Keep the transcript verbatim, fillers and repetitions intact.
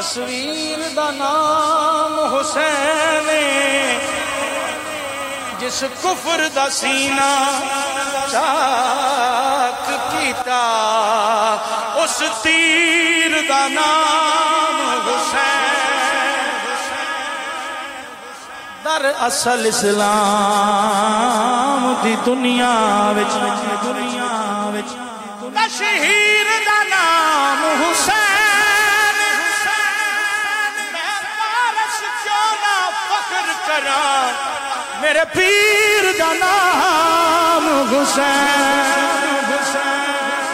तस्वीर दा नाम हुसैन जिस कुफर दा सीना चाक कीता उस तीर दा नाम हुसैन। दर असल इस्लाम दी दुनिया विच दुनिया विच शहीर दा नाम हुसैन। मैं वारस क्यों ना फख्र करा मेरे पीर दा नाम हुसैन।